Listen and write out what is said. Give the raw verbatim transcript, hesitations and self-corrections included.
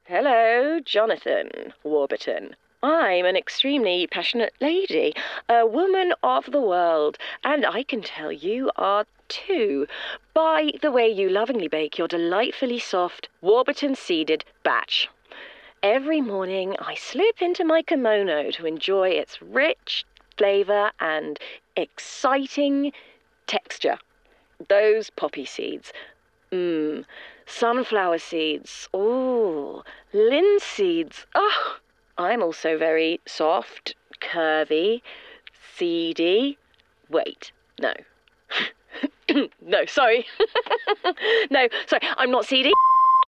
Hello, Jonathan Warburton. I'm an extremely passionate lady, a woman of the world, and I can tell you are too, by the way you lovingly bake your delightfully soft Warburton-seeded batch. Every morning I slip into my kimono to enjoy its rich flavour and exciting texture. Those poppy seeds. Mmm. Sunflower seeds. Ooh. Linseeds. Oh. I'm also very soft, curvy, seedy. Wait, no. No, sorry. No, sorry, I'm not seedy.